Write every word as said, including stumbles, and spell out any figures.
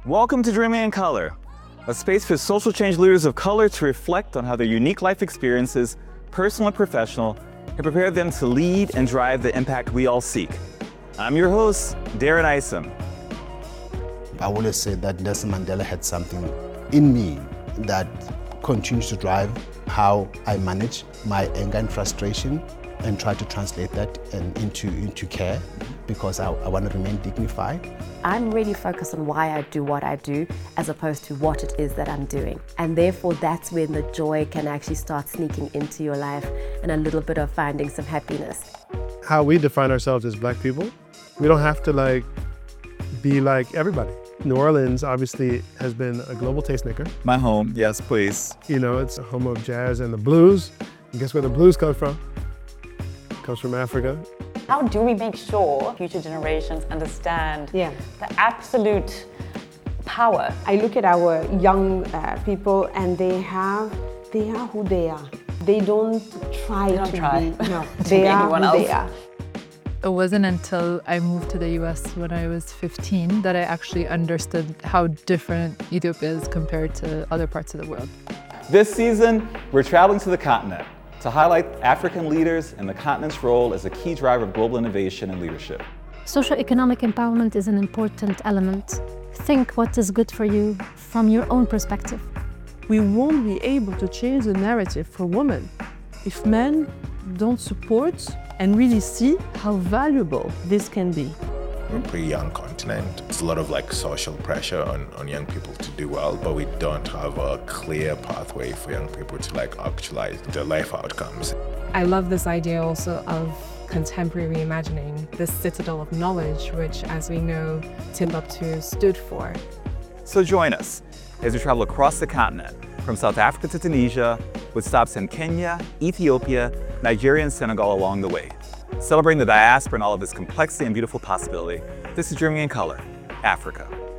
Welcome to Dreaming in Color, a space for social change leaders of color to reflect on how their unique life experiences, personal and professional, can prepare them to lead and drive the impact we all seek. I'm your host, Darren Isom. I always say that Nelson Mandela had something in me that continues to drive how I manage my anger and frustration and try to translate that and into, into care because I, I want to remain dignified. I'm really focused on why I do what I do as opposed to what it is that I'm doing. And therefore that's when the joy can actually start sneaking into your life and a little bit of finding some happiness. How we define ourselves as Black people, we don't have to like be like everybody. New Orleans obviously has been a global tastemaker. My home, yes, please. You know, it's a home of jazz and the blues. And guess where the blues come from? It comes from Africa. How do we make sure future generations understand yeah. the absolute power? I look at our young uh, people and they have, they are who they are. They don't try they don't to try. be, no, to they be are anyone who else. they are. It wasn't until I moved to the U S when I was fifteen that I actually understood how different Ethiopia is compared to other parts of the world. This season, we're traveling to the continent to highlight African leaders and the continent's role as a key driver of global innovation and leadership. Socioeconomic empowerment is an important element. Think what is good for you from your own perspective. We won't be able to change the narrative for women if men don't support and really see how valuable this can be. We're a pretty young continent. It's a lot of like social pressure on, on young people to do well, but we don't have a clear pathway for young people to like actualize their life outcomes. I love this idea also of contemporary reimagining, this citadel of knowledge, which, as we know, Timbuktu stood for. So join us as we travel across the continent, from South Africa to Tunisia, with stops in Kenya, Ethiopia, Nigeria, and Senegal along the way. Celebrating the diaspora and all of its complexity and beautiful possibility, this is Dreaming in Color, Africa.